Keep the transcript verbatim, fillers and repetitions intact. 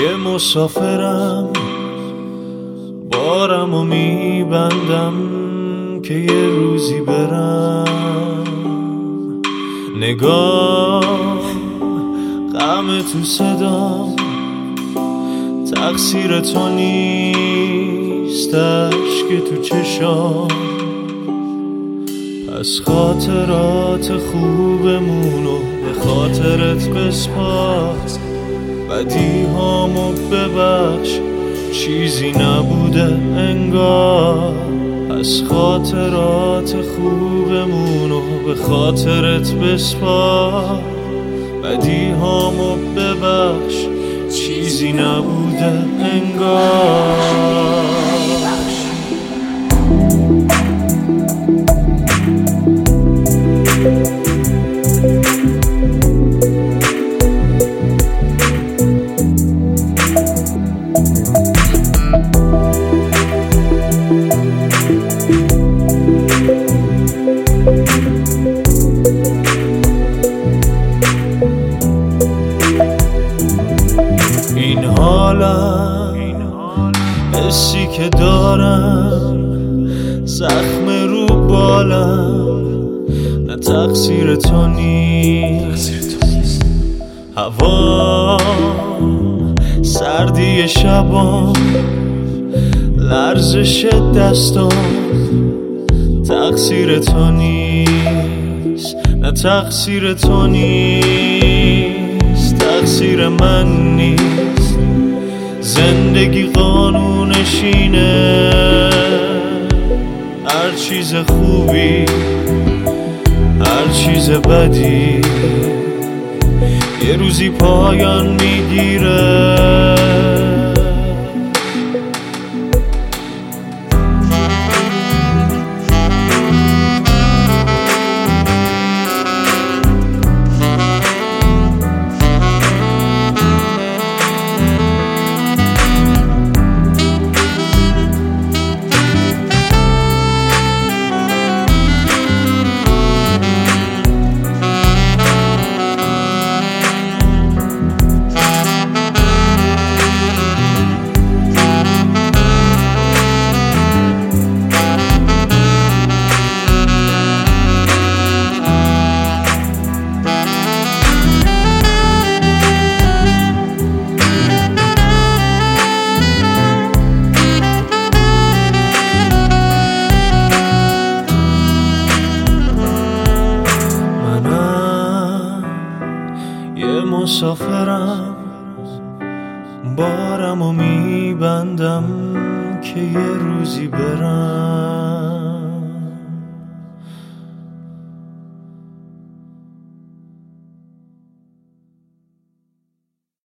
یه مسافرم، بارم و میبندم که یه روزی برم. نگاه غم تو صدام، تقصیر تو نیست اشک تو چشام. پس خاطرات خوبمونو به خاطرت بسپار، بدی هامو ببخش چیزی نبوده انگار. پس خاطرات خوبمونو به خاطرت بسپار، بدی هامو ببخش چیزی نبوده انگار. این حالم، حسی که دارم، زخم رو بالم، نه تقصیر تو نیست. هوا سردی شبام، لرزش دستام، تقصیر تو نیست. نه تقصیر تو نیست، تقصیر من نیست. زندگی قانونشینه، هر چیز خوبی هر چیز بدی یه روزی پایان میگیره. مسافرم، بارم و میبندم که یه روزی برم.